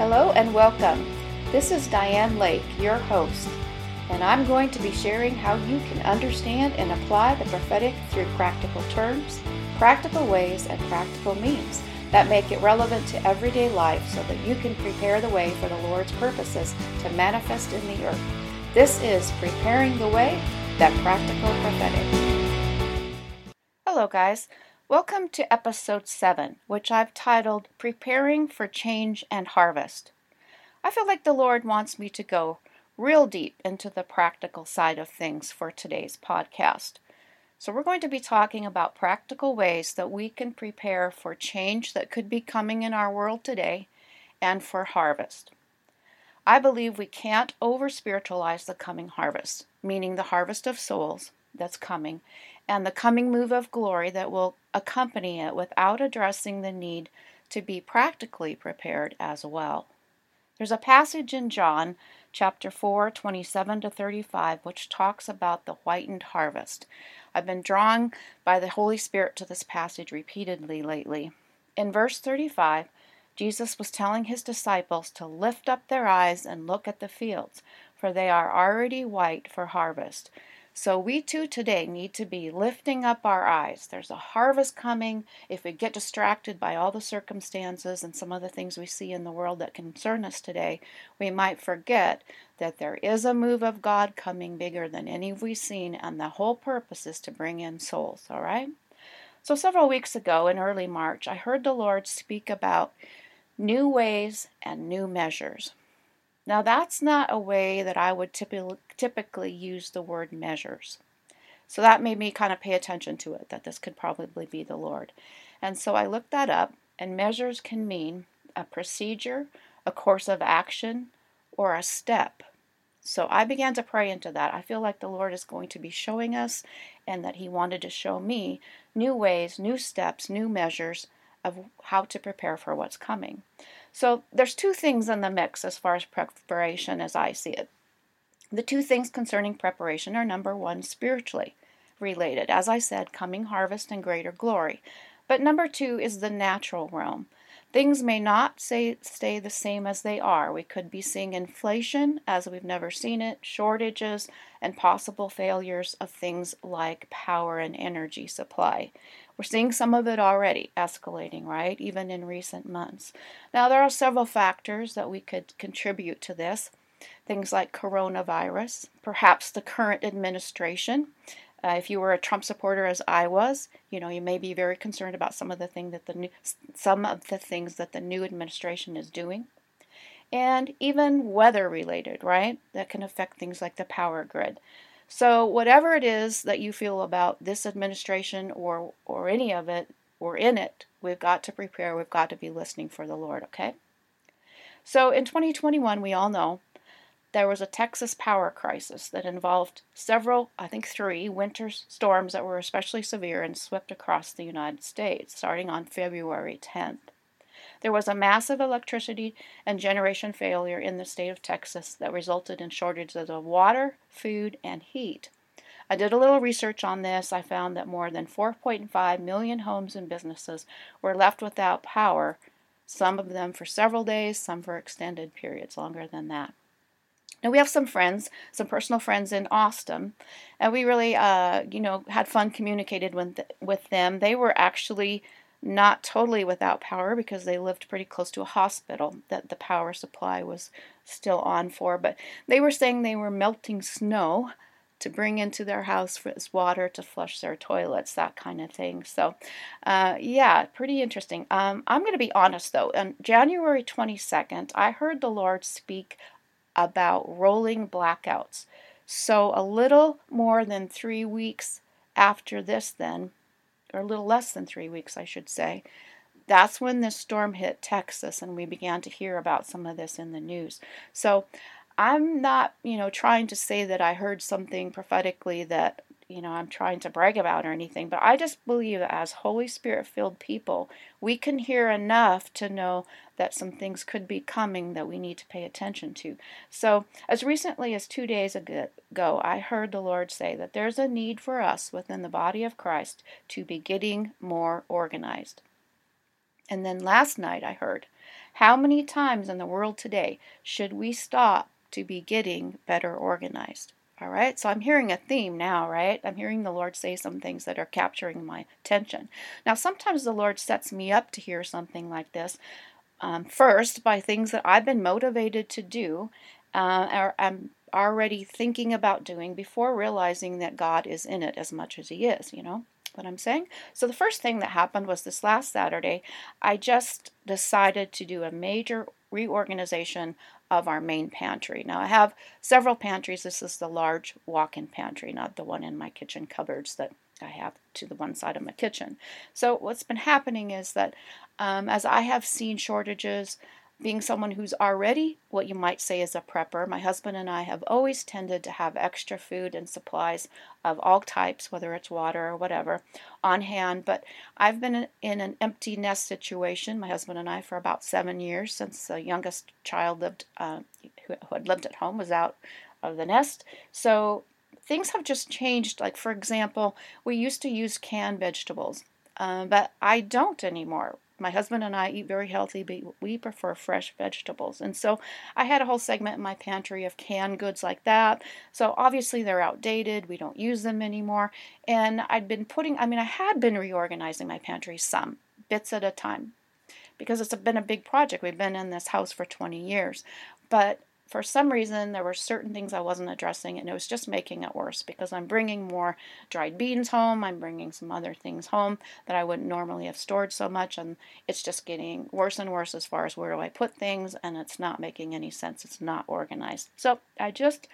Hello and welcome. This is Diane Lake, your host, and I'm going to be sharing how you can understand and apply the prophetic through practical terms, practical ways, and practical means that make it relevant to everyday life so that you can prepare the way for the Lord's purposes to manifest in the earth. This is Preparing the Way, that Practical Prophetic. Hello guys. Welcome to episode 7, which I've titled Preparing for Change and Harvest. I feel like the Lord wants me to go real deep into the practical side of things for today's podcast. So we're going to be talking about practical ways that we can prepare for change that could be coming in our world today and for harvest. I believe we can't over-spiritualize the coming harvest, meaning the harvest of souls that's coming, and the coming move of glory that will accompany it without addressing the need to be practically prepared as well. There's a passage in John chapter 4, 27 to 35, which talks about the whitened harvest. I've been drawn by the Holy Spirit to this passage repeatedly lately. In verse 35, Jesus was telling his disciples to lift up their eyes and look at the fields, for they are already white for harvest. So we too today need to be lifting up our eyes. There's a harvest coming. If we get distracted by all the circumstances and some of the things we see in the world that concern us today, we might forget that there is a move of God coming bigger than any we've seen, and the whole purpose is to bring in souls, all right? So several weeks ago in early March, I heard the Lord speak about new ways and new measures. Now, that's not a way that I would typically use the word measures. So that made me kind of pay attention to it, that this could probably be the Lord. And so I looked that up, and measures can mean a procedure, a course of action, or a step. So I began to pray into that. I feel like the Lord is going to be showing us, and that He wanted to show me new ways, new steps, new measures of how to prepare for what's coming. So there's two things in the mix as far as preparation as I see it. The two things concerning preparation are, number one, spiritually related. As I said, coming harvest and greater glory. But number two is the natural realm. Things may not stay the same as they are. We could be seeing inflation as we've never seen it, shortages, and possible failures of things like power and energy supply. We're seeing some of it already escalating, right? Even in recent months. Now, there are several factors that we could contribute to this. Things like coronavirus, perhaps the current administration. If you were a Trump supporter, as I was, you may be very concerned about some of the things that the new administration is doing, and even weather related, right? That can affect things like the power grid. So whatever it is that you feel about this administration or any of it, or in it, we've got to prepare. We've got to be listening for the Lord. Okay. So in 2021, we all know there was a Texas power crisis that involved several, I think 3, winter storms that were especially severe and swept across the United States, starting on February 10th. There was a massive electricity and generation failure in the state of Texas that resulted in shortages of water, food, and heat. I did a little research on this. I found that more than 4.5 million homes and businesses were left without power, some of them for several days, some for extended periods, longer than that. Now, we have some personal friends in Austin, and we really, had fun communicated with them. They were actually not totally without power because they lived pretty close to a hospital that the power supply was still on for, but they were saying they were melting snow to bring into their house for this water to flush their toilets, that kind of thing. So, pretty interesting. I'm going to be honest, though. On January 22nd, I heard the Lord speak about rolling blackouts. So a little more than 3 weeks after this then, or a little less than 3 weeks I should say, that's when this storm hit Texas and we began to hear about some of this in the news. So I'm not, trying to say that I heard something prophetically that, I'm trying to brag about or anything, but I just believe that as Holy Spirit-filled people, we can hear enough to know that some things could be coming that we need to pay attention to. So as recently as 2 days ago, I heard the Lord say that there's a need for us within the body of Christ to be getting more organized. And then last night I heard, how many times in the world today should we stop to be getting better organized? All right, so I'm hearing a theme now, right? I'm hearing the Lord say some things that are capturing my attention. Now, sometimes the Lord sets me up to hear something like this, first by things that I've been motivated to do, or I'm already thinking about doing before realizing that God is in it as much as He is, you know what I'm saying? So the first thing that happened was this last Saturday, I just decided to do a major reorganization of our main pantry. Now I have several pantries. This is the large walk-in pantry, not the one in my kitchen cupboards that I have to the one side of my kitchen. So what's been happening is that as I have seen shortages, being someone who's already what you might say is a prepper, my husband and I have always tended to have extra food and supplies of all types, whether it's water or whatever, on hand. But I've been in an empty nest situation, my husband and I, for about 7 years, since the youngest child who had lived at home was out of the nest. So things have just changed. Like, for example, we used to use canned vegetables, but I don't anymore. My husband and I eat very healthy, but we prefer fresh vegetables. And so I had a whole segment in my pantry of canned goods like that. So obviously they're outdated. We don't use them anymore. And I had been reorganizing my pantry some bits at a time because it's been a big project. We've been in this house for 20 years. But for some reason, there were certain things I wasn't addressing, and it was just making it worse because I'm bringing more dried beans home. I'm bringing some other things home that I wouldn't normally have stored so much, and it's just getting worse and worse as far as where do I put things, and it's not making any sense. It's not organized. So I just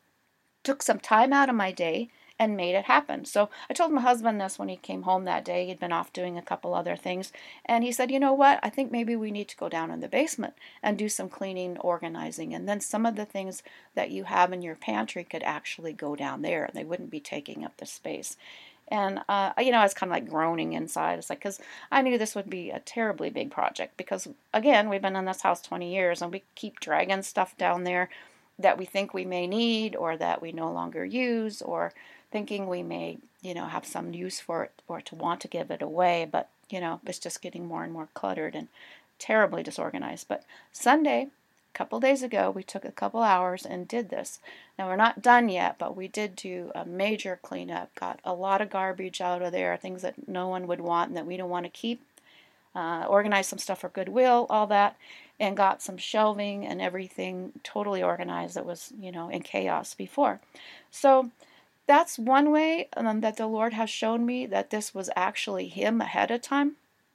took some time out of my day and made it happen. So I told my husband this when he came home that day. He'd been off doing a couple other things. And he said, you know what? I think maybe we need to go down in the basement and do some cleaning, organizing. And then some of the things that you have in your pantry could actually go down there and they wouldn't be taking up the space. And, I was kind of like groaning inside. It's like, because I knew this would be a terribly big project because, again, we've been in this house 20 years and we keep dragging stuff down there that we think we may need or that we no longer use or thinking we may, have some use for it or to want to give it away. But, it's just getting more and more cluttered and terribly disorganized. But Sunday, a couple days ago, we took a couple hours and did this. Now, we're not done yet, but we did do a major cleanup, got a lot of garbage out of there, things that no one would want and that we don't want to keep. Organized some stuff for Goodwill, all that, and got some shelving and everything totally organized that was, in chaos before. So that's one way that the Lord has shown me that this was actually Him ahead of time.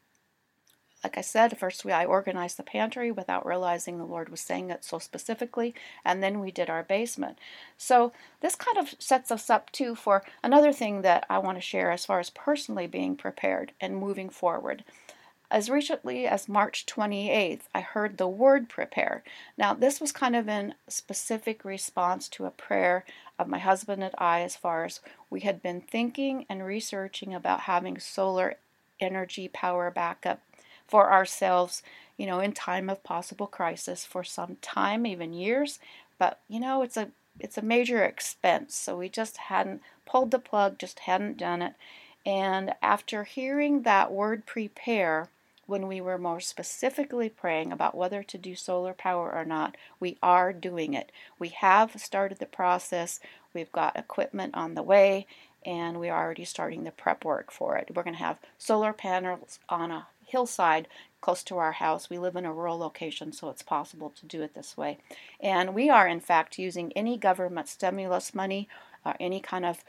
Like I said, first I organized the pantry without realizing the Lord was saying it so specifically, and then we did our basement. So this kind of sets us up too for another thing that I want to share as far as personally being prepared and moving forward. As recently as March 28th, I heard the word prepare. Now, this was kind of in specific response to a prayer of my husband and I, as far as we had been thinking and researching about having solar energy power backup for ourselves, in time of possible crisis for some time, even years. But, it's a major expense, so we just hadn't pulled the plug, just hadn't done it. And after hearing that word prepare, when we were more specifically praying about whether to do solar power or not, we are doing it. We have started the process. We've got equipment on the way, and we're already starting the prep work for it. We're going to have solar panels on a hillside close to our house. We live in a rural location, so it's possible to do it this way. And we are, in fact, using any government stimulus money or any kind of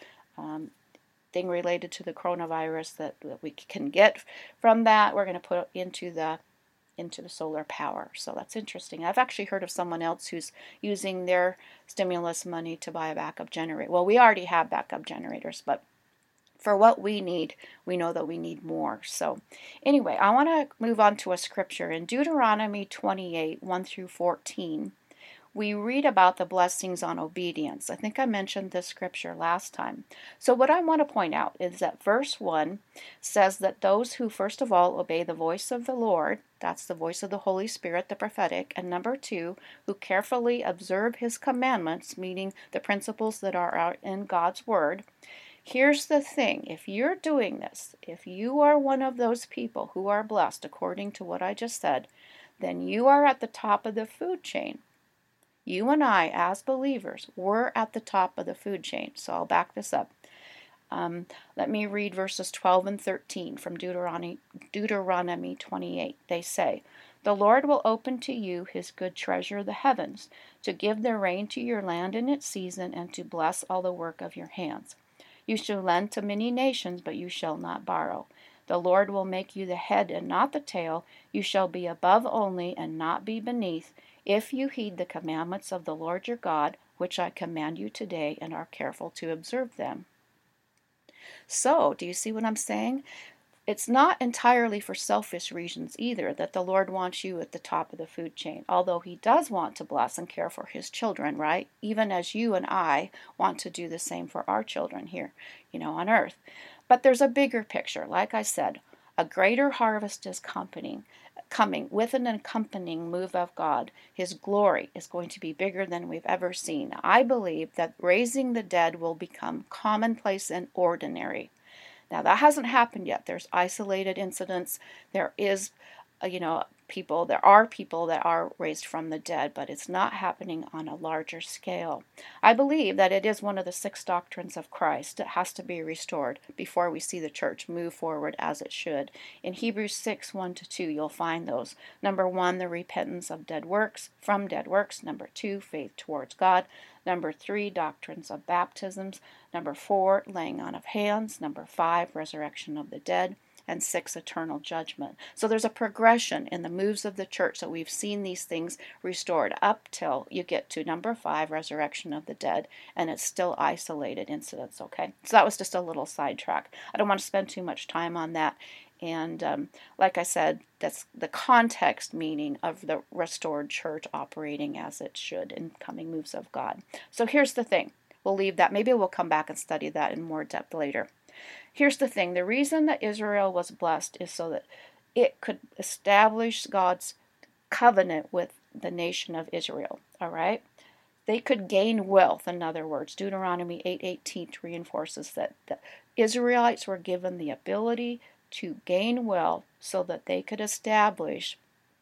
thing related to the coronavirus that we can get from that. We're going to put into the solar power. So that's interesting. I've actually heard of someone else who's using their stimulus money to buy a backup generator. Well, we already have backup generators, but for what we need, we know that we need more. So anyway, I want to move on to a scripture in Deuteronomy 28, 1 through 14. We read about the blessings on obedience. I think I mentioned this scripture last time. So what I want to point out is that verse 1 says that those who first of all obey the voice of the Lord, that's the voice of the Holy Spirit, the prophetic, and number 2, who carefully observe His commandments, meaning the principles that are out in God's Word, Here's the thing, if you're doing this, if you are one of those people who are blessed according to what I just said, then you are at the top of the food chain. You and I, as believers, we're at the top of the food chain. So I'll back this up. Let me read verses 12 and 13 from Deuteronomy 28. They say, "The Lord will open to you his good treasure, the heavens, to give the rain to your land in its season, and to bless all the work of your hands. You shall lend to many nations, but you shall not borrow. The Lord will make you the head and not the tail. You shall be above only and not be beneath, if you heed the commandments of the Lord your God, which I command you today, and are careful to observe them." So, do you see what I'm saying? It's not entirely for selfish reasons either that the Lord wants you at the top of the food chain, although he does want to bless and care for his children, right? Even as you and I want to do the same for our children here, on earth. But there's a bigger picture. Like I said, a greater harvest is coming with an accompanying move of God. His glory is going to be bigger than we've ever seen. I believe that raising the dead will become commonplace and ordinary. Now, that hasn't happened yet. There's isolated incidents. There are people that are raised from the dead, but it's not happening on a larger scale. I believe that it is one of the 6 doctrines of Christ that has to be restored before we see the church move forward as it should. In Hebrews 6, 1-2, you'll find those. Number 1, the repentance of from dead works. Number 2, faith towards God. Number 3, doctrines of baptisms. Number 4, laying on of hands. Number 5, resurrection of the dead. And 6, eternal judgment. So there's a progression in the moves of the church that we've seen these things restored up till you get to number 5, resurrection of the dead, and it's still isolated incidents, okay? So that was just a little sidetrack. I don't want to spend too much time on that. And like I said, that's the context meaning of the restored church operating as it should in coming moves of God. So here's the thing. We'll leave that. Maybe we'll come back and study that in more depth later. Here's the thing. The reason that Israel was blessed is so that it could establish God's covenant with the nation of Israel. All right? They could gain wealth, in other words. Deuteronomy 8:18 reinforces that the Israelites were given the ability to gain wealth so that they could establish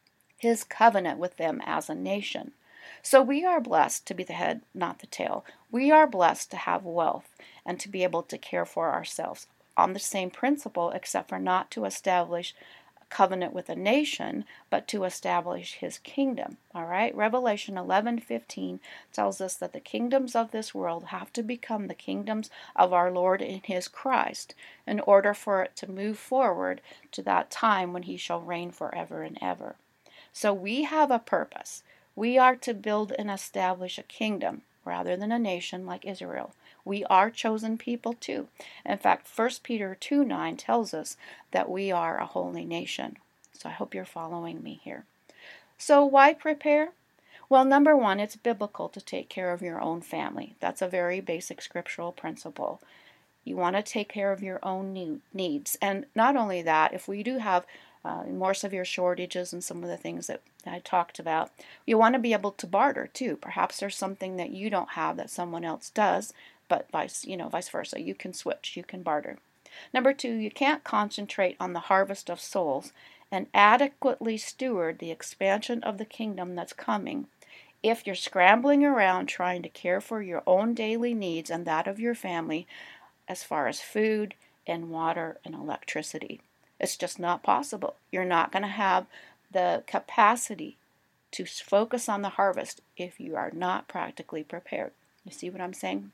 his covenant with them as a nation. So we are blessed to be the head, not the tail. We are blessed to have wealth and to be able to care for ourselves on the same principle, except for not to establish a covenant with a nation, but to establish his kingdom. All right? Revelation 11:15 tells us that the kingdoms of this world have to become the kingdoms of our Lord and his Christ in order for it to move forward to that time when he shall reign forever and ever. So we have a purpose. We are to build and establish a kingdom rather than a nation like Israel. We are chosen people too. In fact, 1 Peter 2:9 tells us that we are a holy nation. So I hope you're following me here. So why prepare? Well, number 1, it's biblical to take care of your own family. That's a very basic scriptural principle. You want to take care of your own needs. And not only that, if we do have more severe shortages and some of the things that I talked about, you want to be able to barter too. Perhaps there's something that you don't have that someone else does, but vice versa. You can switch, you can barter. Number 2, you can't concentrate on the harvest of souls and adequately steward the expansion of the kingdom that's coming if you're scrambling around trying to care for your own daily needs and that of your family as far as food and water and electricity. It's just not possible. You're not going to have the capacity to focus on the harvest if you are not practically prepared. You see what I'm saying?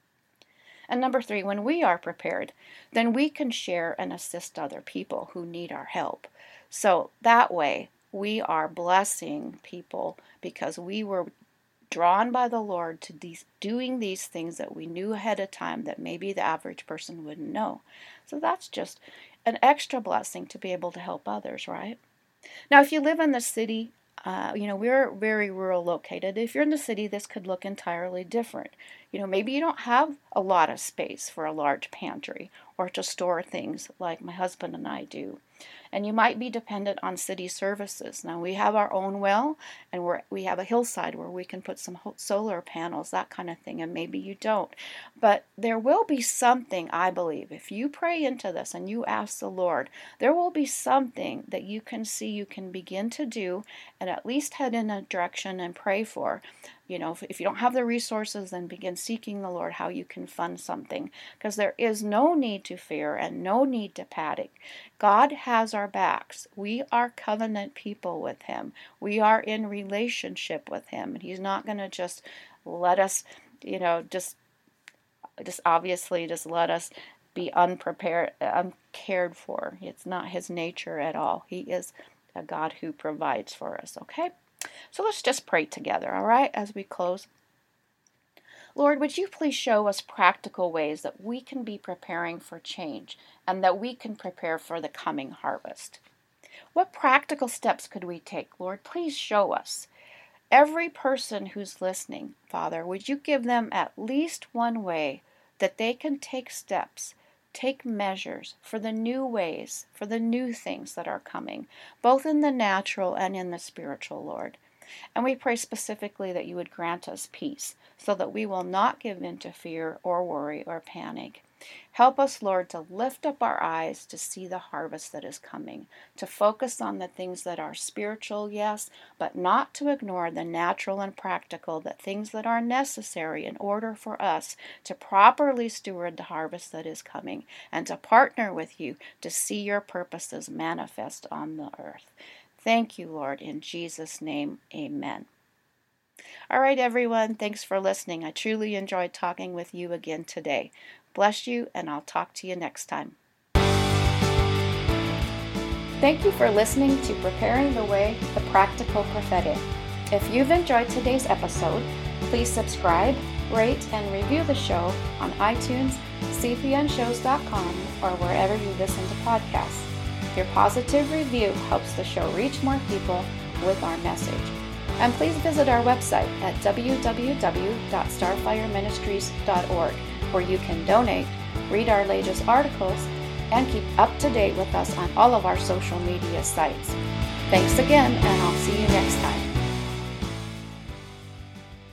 And number 3, when we are prepared, then we can share and assist other people who need our help. So that way, we are blessing people because we were drawn by the Lord to doing these things that we knew ahead of time that maybe the average person wouldn't know. So that's just an extra blessing to be able to help others, right? Now, if you live in the city, we're very rural located. If you're in the city, this could look entirely different. Maybe you don't have a lot of space for a large pantry or to store things like my husband and I do. And you might be dependent on city services. Now, we have our own well, and we have a hillside where we can put some solar panels, that kind of thing, and maybe you don't. But there will be something, I believe, if you pray into this and you ask the Lord, there will be something that you can see you can begin to do and at least head in a direction and pray for. If you don't have the resources, then begin seeking the Lord how you can fund something, because there is no need to fear and no need to panic. God has our backs. We are covenant people with Him. We are in relationship with Him, and He's not going to just let us, just obviously just let us be unprepared, uncared for. It's not His nature at all. He is a God who provides for us, okay? So let's just pray together, all right, as we close. Lord, would you please show us practical ways that we can be preparing for change and that we can prepare for the coming harvest? What practical steps could we take, Lord? Please show us. Every person who's listening, Father, would you give them at least one way that they can take steps, take measures for the new ways, for the new things that are coming, both in the natural and in the spiritual, Lord. And we pray specifically that you would grant us peace so that we will not give in to fear or worry or panic. Help us, Lord, to lift up our eyes to see the harvest that is coming, to focus on the things that are spiritual, yes, but not to ignore the natural and practical, the things that are necessary in order for us to properly steward the harvest that is coming and to partner with you to see your purposes manifest on the earth. Thank you, Lord, in Jesus' name, amen. All right, everyone, thanks for listening. I truly enjoyed talking with you again today. Bless you, and I'll talk to you next time. Thank you for listening to Preparing the Way, the Practical Prophetic. If you've enjoyed today's episode, please subscribe, rate, and review the show on iTunes, cpnshows.com, or wherever you listen to podcasts. Your positive review helps the show reach more people with our message. And please visit our website at www.starfireministries.org, where you can donate, read our latest articles, and keep up to date with us on all of our social media sites. Thanks again, and I'll see you next time.